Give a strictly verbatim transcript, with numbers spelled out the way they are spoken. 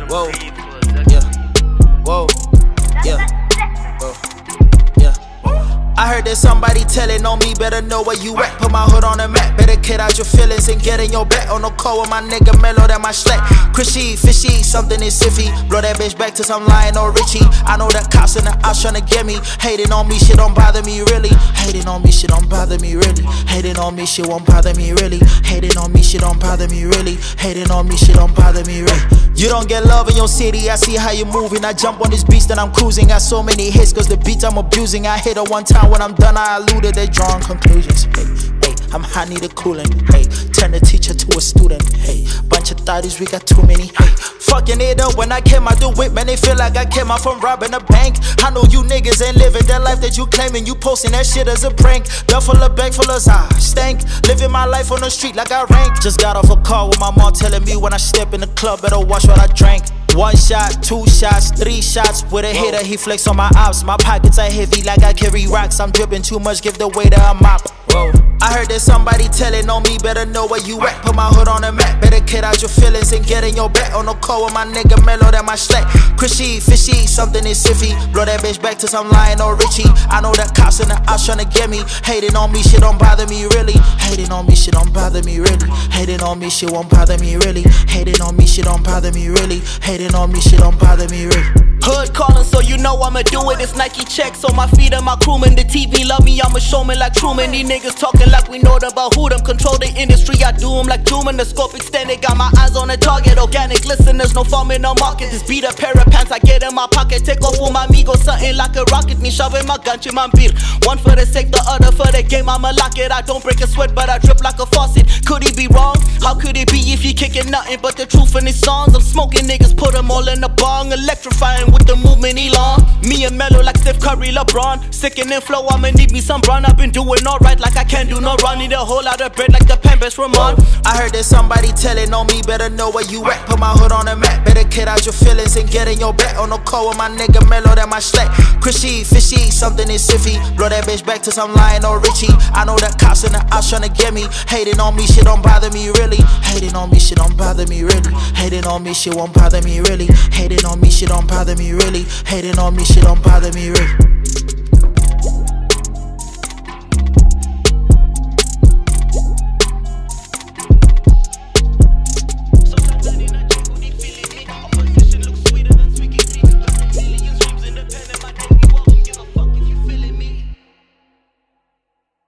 Whoa, yeah, whoa, yeah, whoa, yeah. I heard that somebody telling on me, better know where you at. Put my hood on the map, better get out your feelings and get in your back. On the call with my nigga Mellow, that my slack. Chrissy, fishy, something is iffy. Blow that bitch back to some lion or Richie. I know that cops in the house tryna get me. Hating on me, shit don't bother me really. Hating on me, shit don't bother me really. Hating on me, shit won't bother me really. Hating on me, shit don't bother me really. Hating on me, shit don't bother me really. You don't get love in your city, I see how you moving. I jump on this beast and I'm cruising. Got so many hits cause the beats I'm abusing. I hit her one time, when I'm done I alluded, they drawing conclusions. Hey, hey, I'm high, need a cooling. Hey, turn the teacher to a student. Hey, bunch of thotties, we got too many. Hey, fucking it up when I came out the whip, man, they feel like I came out from robbing a bank. I know you niggas ain't living that life that you claiming. You posting that shit as a prank. Duffel a bag full of ah, stank. Living my life on the street like I rank. Just got off a call with my mom telling me when I step in the club, better watch what I drank. One shot, two shots, three shots with a hitter, he flex on my ops. My pockets are heavy like I carry rocks. I'm dripping too much, give the waiter a mop. Whoa. I heard that somebody telling on me, better know where you at. Put my hood on the map, better get out your feelings and get in your back. On the call with my nigga Mellow, that my slack. Chrissy, fishy, something is iffy. Blow that bitch back to some lion or Richie. I know that cops in the house tryna get me. Hating on me, shit don't bother me really. Hating on me, shit don't bother me really. Hating on me, shit won't bother me really. Hating on me, shit don't bother me really. Hating on me, shit don't bother me really. Hood calling, so you know I'ma do it. It's Nike checks on my feet and my crewman. The T V love me, I'm a showman like Truman. These niggas talking like we know about who them. Control the industry, I do them like Truman. The scope extended, got my eyes on the target. Organic listeners, no farming, no market. This beat a pair of pants I get in my pocket. Take off with my amigo, something like a rocket. Me shoving my gun to my beer. One for the sake, the other for the game. I'ma lock it. I don't break a sweat, but I drip like a faucet. Could he be wrong? How could it be if he kicking nothing but the truth in his songs? I'm smoking niggas, put them all in the bong. Electrifying with the movement Elon. Me and Mellow like Steph Curry, LeBron. Sickening flow, I'ma need me some run. I've been doing alright like I can't do no run. Need a whole lot of bread like the Pambas Ramon. I heard that somebody telling on me, better know where you at. Put my hood on the map, better get out your feelings and get in your back. On the call with my nigga Mellow, that my slack. Chrissy, fishy, something is iffy. Blow that bitch back to some lion or Richie. I know that cops in the house tryna get me. Hating on me, shit don't bother me really. Hating on me, shit don't bother me really. Hating on me, shit won't bother me really. Hating on me, shit don't bother me really. Hating on me, shit don't bother me really.